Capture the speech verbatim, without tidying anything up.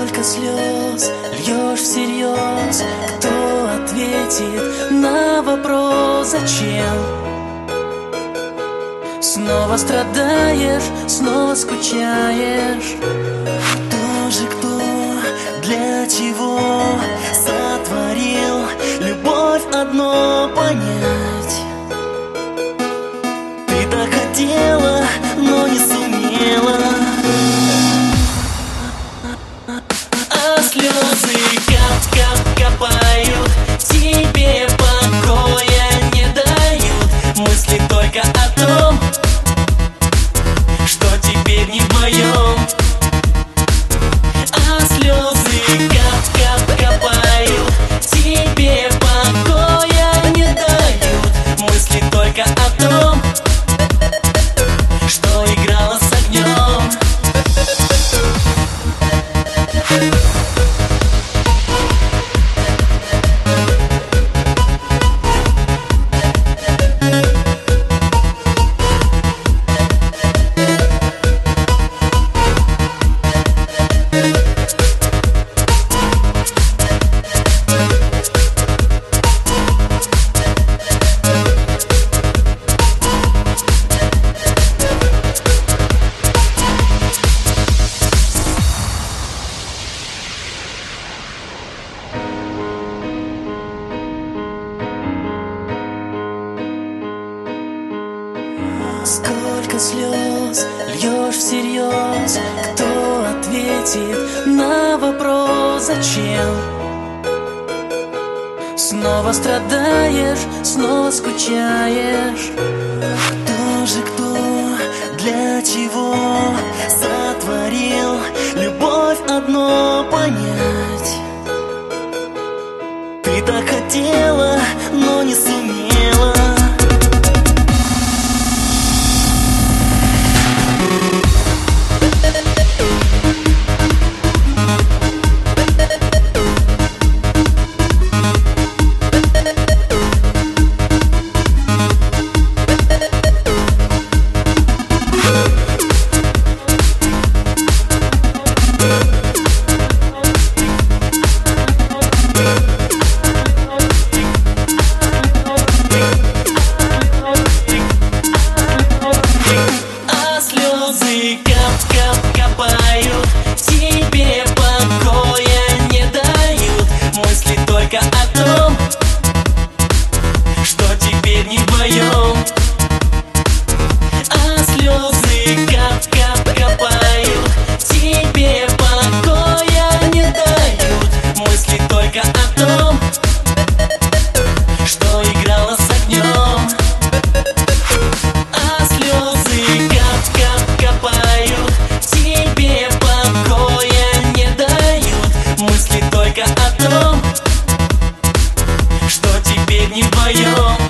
Сколько слез льешь всерьез, кто ответит на вопрос «Зачем?» Снова страдаешь, снова скучаешь. Кто же кто, для чего сотворил любовь одно понять? Ты так хотела, но не сумела, а слезы кап-кап капают, тебе покоя не дают. Мысли только о том, что теперь не вдвоем. А слезы кап-кап капают, тебе покоя не дают. Мысли только о том, что играла с огнем. Сколько слез льешь всерьез, кто ответит на вопрос «Зачем?» Снова страдаешь, снова скучаешь. Кто же кто, для чего сотворил любовь одно понять? Ты так хотела, но не сумела. Кап-кап капают, тебе покоя не дают. Мысли только о том, что теперь не вдвоем. А слезы кап-кап капают, тебе покоя не дают. Мысли только о том, что играла с огнем. А слезы кап-кап капают, тебе покоя не дают. Мысли только о том, что теперь не вдвоем.